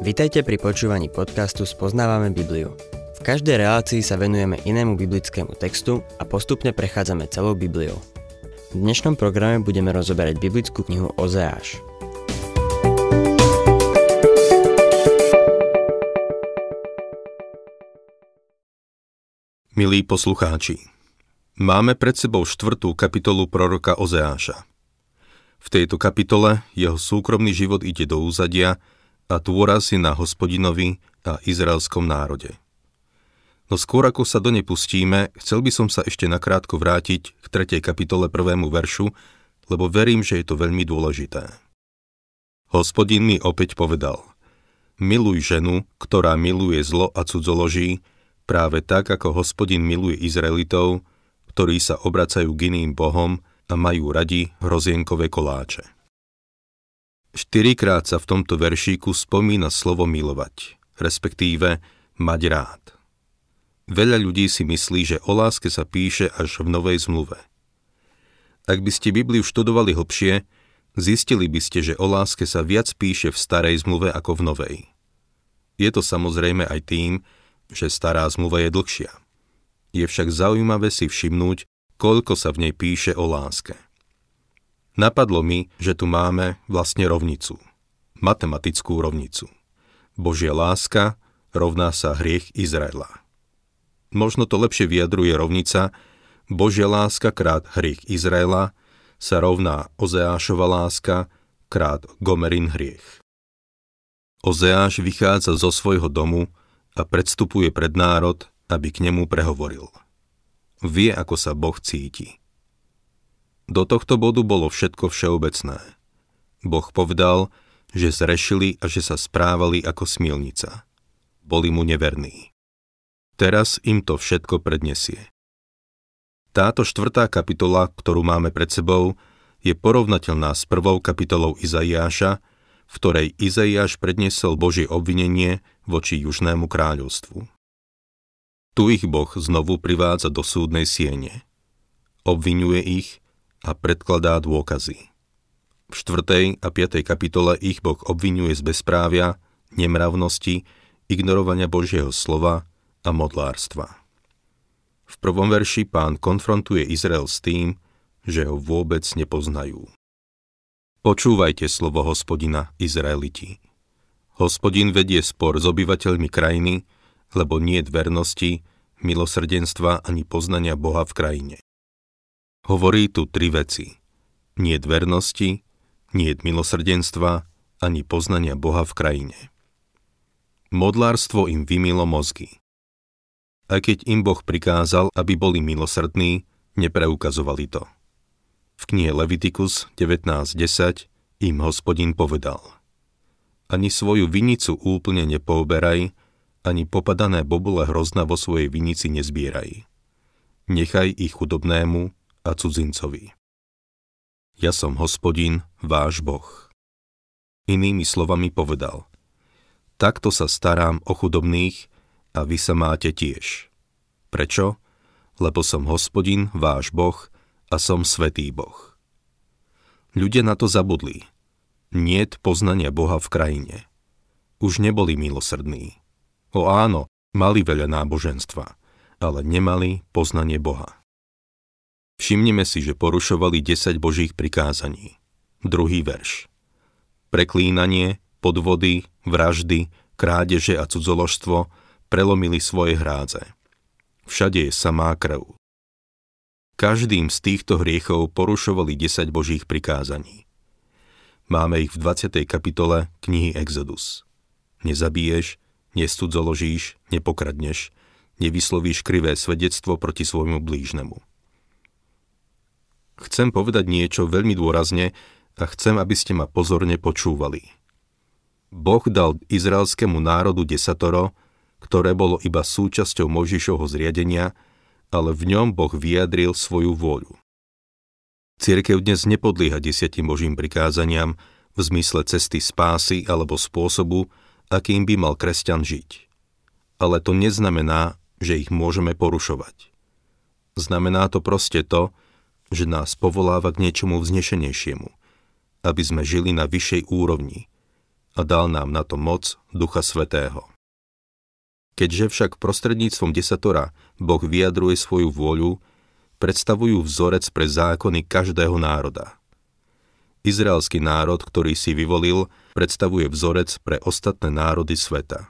Vitajte pri počúvaní podcastu Spoznávame Bibliu. V každej relácii sa venujeme inému biblickému textu a postupne prechádzame celou Bibliou. V dnešnom programe budeme rozoberať biblickú knihu Ozeáš. Milí poslucháči, máme pred sebou 4. kapitolu proroka Ozeáša. V tejto kapitole jeho súkromný život ide do úzadia a dôraz je na Hospodinovi a izraelskom národe. No skôr ako sa do nej pustíme, chcel by som sa ešte nakrátko vrátiť k 3. kapitole 1. veršu, lebo verím, že je to veľmi dôležité. Hospodin mi opäť povedal: Miluj ženu, ktorá miluje zlo a cudzoloží, práve tak, ako Hospodin miluje Izraelitov, ktorí sa obracajú k iným bohom a majú radi hrozienkové koláče. 4-krát sa v tomto veršíku spomína slovo milovať, respektíve mať rád. Veľa ľudí si myslí, že o láske sa píše až v Novej zmluve. Ak by ste Bibliu študovali hlbšie, zistili by ste, že o láske sa viac píše v Starej zmluve ako v Novej. Je to samozrejme aj tým, že Stará zmluva je dlhšia. Je však zaujímavé si všimnúť, koľko sa v nej píše o láske. Napadlo mi, že tu máme vlastne rovnicu. Matematickú rovnicu. Božia láska rovná sa hriech Izraela. Možno to lepšie vyjadruje rovnica: Božia láska krát hriech Izraela sa rovná Ozeášova láska krát Gomerin hriech. Ozeáš vychádza zo svojho domu a predstupuje pred národ, aby k nemu prehovoril. Vie, ako sa Boh cíti. Do tohto bodu bolo všetko všeobecné. Boh povedal, že zrešili a že sa správali ako smilnica. Boli mu neverní. Teraz im to všetko prednesie. Táto 4. kapitola, ktorú máme pred sebou, je porovnateľná s 1. kapitolou Izaiáša, v ktorej Izaiáš predniesol Božie obvinenie voči Južnému kráľovstvu. Tu ich Boh znovu privádza do súdnej siene. Obviňuje ich a predkladá dôkazy. V 4. a 5. kapitole ich Boh obviňuje z bezprávia, nemravnosti, ignorovania Božieho slova a modlárstva. V 1. verši Pán konfrontuje Izrael s tým, že ho vôbec nepoznajú. Počúvajte slovo Hospodina, Izraeliti. Hospodin vedie spor s obyvateľmi krajiny, lebo niet vernosti, milosrdenstva ani poznania Boha v krajine. Hovorí tu 3 veci. Niet vernosti, niet milosrdenstva, ani poznania Boha v krajine. Modlárstvo im vymylo mozgy. Aj keď im Boh prikázal, aby boli milosrdní, nepreukazovali to. V knihe Levitikus 19.10 im Hospodin povedal: Ani svoju vinicu úplne nepooberaj, ani popadané bobule hrozna vo svojej vinici nezbieraj. Nechaj ich chudobnému a cudzincovi. Ja som Hospodin, váš Boh. Inými slovami povedal: Takto sa starám o chudobných a vy sa máte tiež. Prečo? Lebo som Hospodin, váš Boh, a som svätý Boh. Ľudia na to zabudli. Niet poznania Boha v krajine. Už neboli milosrdní. O áno, mali veľa náboženstva, ale nemali poznanie Boha. Všimnime si, že porušovali 10 Božích prikázaní. 2. verš. Preklínanie, podvody, vraždy, krádeže a cudzoložstvo prelomili svoje hrádze. Všade je samá krv. Každým z týchto hriechov porušovali 10 Božích prikázaní. Máme ich v 20. kapitole knihy Exodus. Nezabiješ, nescudzoložíš, nepokradneš, nevyslovíš krivé svedectvo proti svojmu blížnemu. Chcem povedať niečo veľmi dôrazne a chcem, aby ste ma pozorne počúvali. Boh dal izraelskému národu desatoro, ktoré bolo iba súčasťou Mojžišovho zriadenia, ale v ňom Boh vyjadril svoju vôľu. Cirkev dnes nepodlieha 10 Božím prikázaniam v zmysle cesty spásy alebo spôsobu, akým by mal kresťan žiť. Ale to neznamená, že ich môžeme porušovať. Znamená to proste to, že nás povoláva k niečomu vznešenejšiemu, aby sme žili na vyššej úrovni, a dal nám na to moc Ducha Svätého. Keďže však prostredníctvom desatora Boh vyjadruje svoju vôľu, predstavujú vzorec pre zákony každého národa. Izraelský národ, ktorý si vyvolil, predstavuje vzorec pre ostatné národy sveta.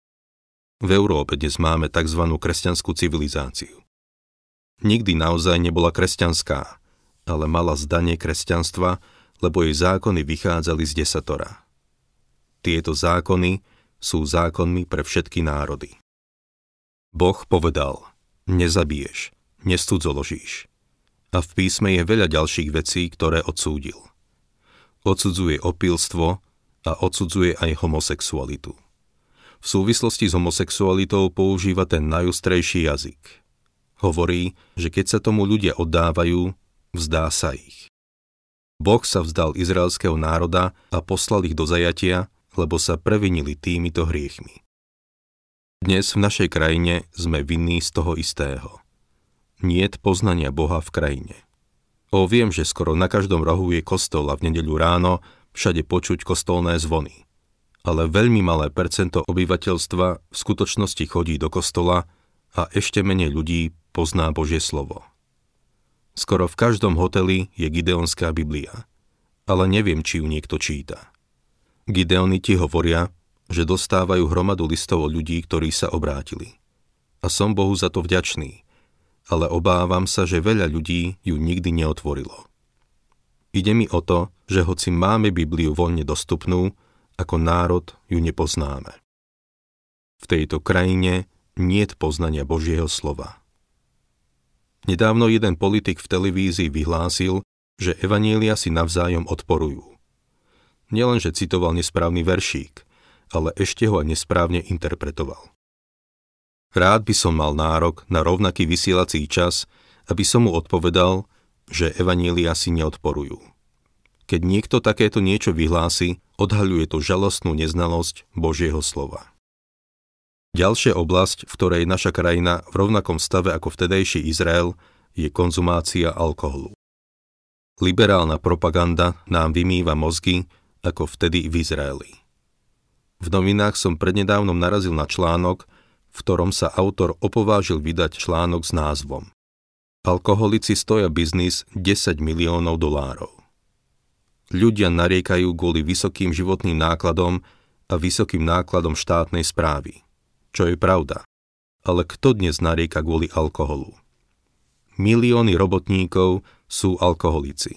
V Európe dnes máme tzv. Kresťanskú civilizáciu. Nikdy naozaj nebola kresťanská, ale mala zdanie kresťanstva, lebo jej zákony vychádzali z desatora. Tieto zákony sú zákonmi pre všetky národy. Boh povedal: nezabiješ, nescudzoložíš. A v písme je veľa ďalších vecí, ktoré odsúdil. Odsudzuje opilstvo a odsudzuje aj homosexualitu. V súvislosti s homosexualitou používa ten najostrejší jazyk. Hovorí, že keď sa tomu ľudia oddávajú, vzdá sa ich. Boh sa vzdal izraelského národa a poslal ich do zajatia, lebo sa previnili týmito hriechmi. Dnes v našej krajine sme vinní z toho istého. Niet poznania Boha v krajine. Viem, že skoro na každom rohu je kostol a v nedeľu ráno všade počuť kostolné zvony. Ale veľmi malé percento obyvateľstva v skutočnosti chodí do kostola a ešte menej ľudí pozná Božie slovo. Skoro v každom hoteli je Gideonská Biblia, ale neviem, či ju niekto číta. Gideoniti hovoria, že dostávajú hromadu listov od ľudí, ktorí sa obrátili. A som Bohu za to vďačný, ale obávam sa, že veľa ľudí ju nikdy neotvorilo. Ide mi o to, že hoci máme Bibliu voľne dostupnú, ako národ ju nepoznáme. V tejto krajine niet poznania Božieho slova. Nedávno jeden politik v televízii vyhlásil, že evanjelia si navzájom odporujú. Nielenže citoval nesprávny veršík, ale ešte ho aj nesprávne interpretoval. Rád by som mal nárok na rovnaký vysielací čas, aby som mu odpovedal, že evanjelia si neodporujú. Keď niekto takéto niečo vyhlási, odhaľuje to žalostnú neznalosť Božieho slova. Ďalšia oblasť, v ktorej naša krajina v rovnakom stave ako vtedajší Izrael, je konzumácia alkoholu. Liberálna propaganda nám vymýva mozgy, ako vtedy v Izraeli. V novinách som prednedávnom narazil na článok, v ktorom sa autor opovážil vydať článok s názvom Alkoholici stoja biznis 10 miliónov dolárov. Ľudia nariekajú kvôli vysokým životným nákladom a vysokým nákladom štátnej správy. Čo je pravda. Ale kto dnes narieka kvôli alkoholu? Milióny robotníkov sú alkoholici.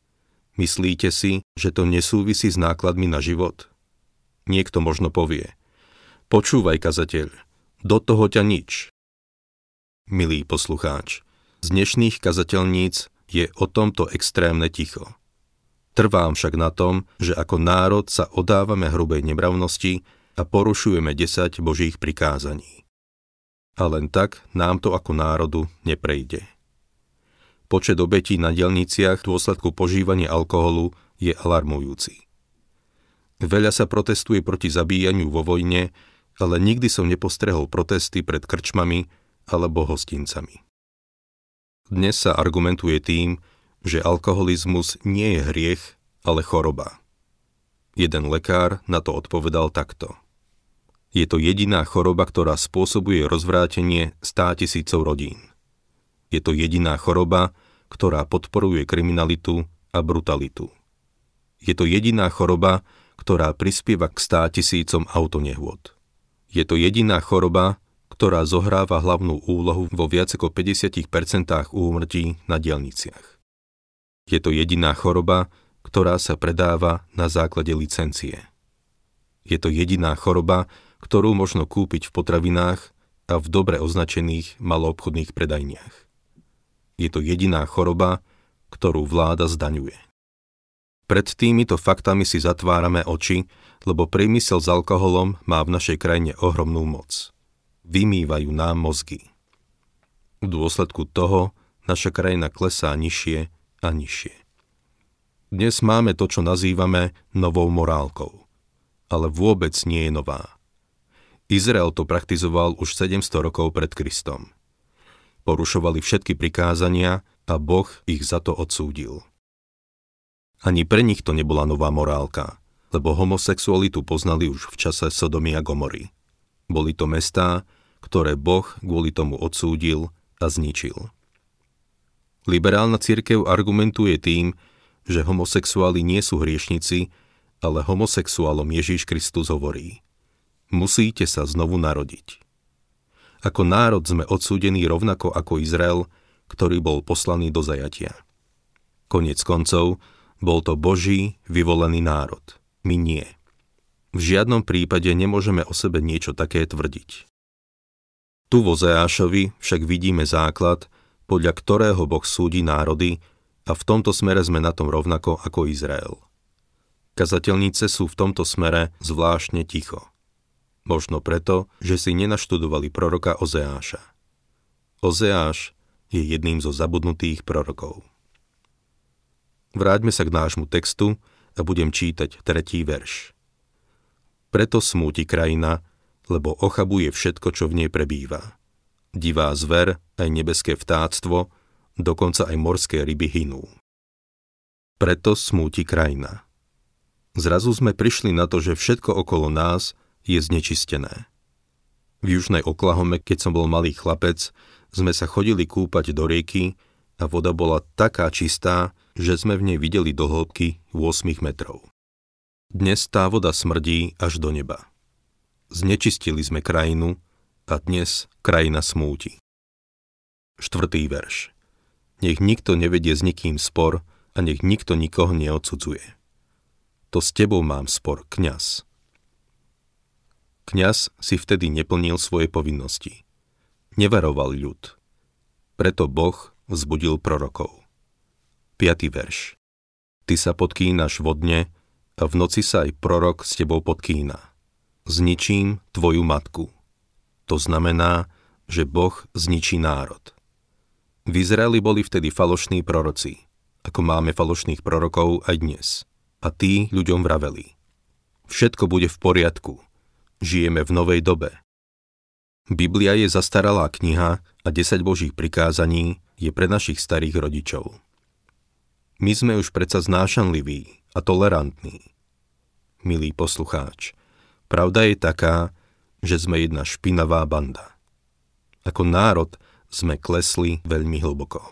Myslíte si, že to nesúvisí s nákladmi na život? Niekto možno povie: počúvaj, kazateľ, do toho ťa nič. Milý poslucháč, z dnešných kazateľníc je o tomto extrémne ticho. Trvám však na tom, že ako národ sa odávame hrubej nemravnosti a porušujeme 10 Božích prikázaní. A len tak nám to ako národu neprejde. Počet obetí na diaľniciach v dôsledku požívania alkoholu je alarmujúci. Veľa sa protestuje proti zabíjaniu vo vojne, ale nikdy som nepostrehol protesty pred krčmami alebo hostincami. Dnes sa argumentuje tým, že alkoholizmus nie je hriech, ale choroba. Jeden lekár na to odpovedal takto: je to jediná choroba, ktorá spôsobuje rozvrátenie 100 000 rodín. Je to jediná choroba, ktorá podporuje kriminalitu a brutalitu. Je to jediná choroba, ktorá prispieva k 100 000 autonehôd. Je to jediná choroba, ktorá zohráva hlavnú úlohu vo viac ako 50% úmrtí na diaľniciach. Je to jediná choroba, ktorá sa predáva na základe licencie. Je to jediná choroba, ktorú možno kúpiť v potravinách a v dobre označených maloobchodných predajniach. Je to jediná choroba, ktorú vláda zdaňuje. Pred týmito faktami si zatvárame oči, lebo priemysel s alkoholom má v našej krajine ohromnú moc. Vymývajú nám mozgy. V dôsledku toho naša krajina klesá nižšie a nižšie. Dnes máme to, čo nazývame novou morálkou, ale vôbec nie je nová. Izrael to praktizoval už 700 rokov pred Kristom. Porušovali všetky prikázania a Boh ich za to odsúdil. Ani pre nich to nebola nová morálka, lebo homosexualitu poznali už v čase Sodomy a Gomory. Boli to mestá, ktoré Boh kvôli tomu odsúdil a zničil. Liberálna cirkev argumentuje tým, že homosexuáli nie sú hriešnici, ale homosexuálom Ježiš Kristus hovorí: musíte sa znovu narodiť. Ako národ sme odsúdení rovnako ako Izrael, ktorý bol poslaný do zajatia. Koniec koncov, bol to Boží vyvolený národ. My nie. V žiadnom prípade nemôžeme o sebe niečo také tvrdiť. Tu vo Ozeášovi však vidíme základ, podľa ktorého Boh súdi národy, a v tomto smere sme na tom rovnako ako Izrael. Kazateľnice sú v tomto smere zvláštne ticho. Možno preto, že si nenaštudovali proroka Ozeáša. Ozeáš je jedným zo zabudnutých prorokov. Vráťme sa k nášmu textu a budem čítať 3. verš. Preto smúti krajina, lebo ochabuje všetko, čo v nej prebýva. Divá zver, aj nebeské vtáctvo, dokonca aj morské ryby hynú. Preto smúti krajina. Zrazu sme prišli na to, že všetko okolo nás je znečistené. V južnej Oklahome, keď som bol malý chlapec, sme sa chodili kúpať do rieky a voda bola taká čistá, že sme v nej videli do hĺbky 8 metrov. Dnes tá voda smrdí až do neba. Znečistili sme krajinu a dnes krajina smúti. 4. verš. Nech nikto nevedie s nikým spor a nech nikto nikoho neodsudzuje. To s tebou mám spor, kňaz. Kňaz si vtedy neplnil svoje povinnosti. Nevaroval ľud. Preto Boh vzbudil prorokov. 5. verš. Ty sa podkýnaš vodne a v noci sa aj prorok s tebou podkýna. Zničím tvoju matku. To znamená, že Boh zničí národ. V Izraeli boli vtedy falošní proroci, ako máme falošných prorokov aj dnes. A tí ľuďom vraveli: všetko bude v poriadku, žijeme v novej dobe. Biblia je zastaralá kniha a 10 Božích prikázaní je pre našich starých rodičov. My sme už predsa znášanliví a tolerantní. Milý poslucháč, pravda je taká, že sme jedna špinavá banda. Ako národ sme klesli veľmi hlboko.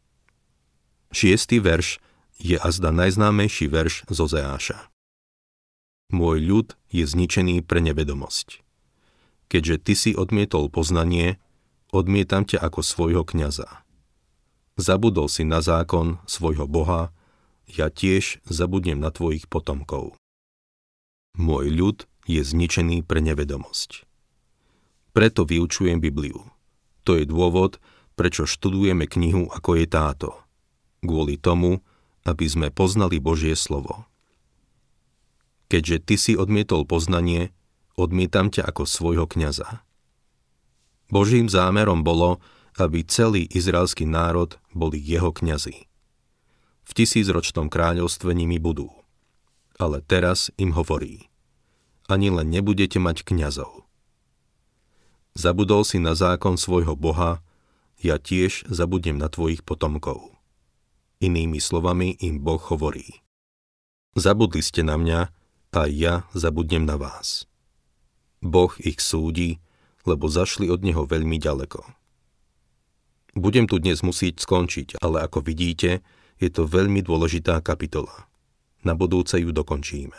6. verš je azda najznámejší verš z Ozeáša. Môj ľud je zničený pre nevedomosť. Keďže ty si odmietol poznanie, odmietam ťa ako svojho kňaza. Zabudol si na zákon svojho Boha, ja tiež zabudnem na tvojich potomkov. Môj ľud je zničený pre nevedomosť. Preto vyučujem Bibliu. To je dôvod, prečo študujeme knihu ako je táto. Kvôli tomu, aby sme poznali Božie slovo. Keďže ty si odmietol poznanie, odmietam ťa ako svojho kňaza. Božím zámerom bolo, aby celý izraelský národ boli jeho kňazi. V 1000-ročnom kráľovstve nimi budú. Ale teraz im hovorí: ani len nebudete mať kňazov. Zabudol si na zákon svojho Boha, ja tiež zabudnem na tvojich potomkov. Inými slovami im Boh hovorí: zabudli ste na mňa a ja zabudnem na vás. Boh ich súdi, lebo zašli od neho veľmi ďaleko. Budem tu dnes musieť skončiť, ale ako vidíte, je to veľmi dôležitá kapitola. Na budúce ju dokončíme.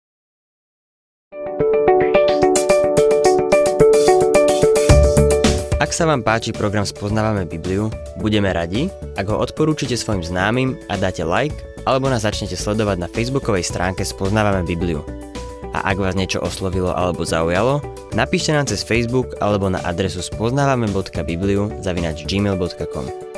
Ak sa vám páči program Spoznávame Bibliu, budeme radi, ak ho odporúčite svojim známym a dáte like, alebo nás začnete sledovať na facebookovej stránke Spoznávame Bibliu. A ak vás niečo oslovilo alebo zaujalo, napíšte nám cez Facebook alebo na adresu spoznavame.bibliu@gmail.com.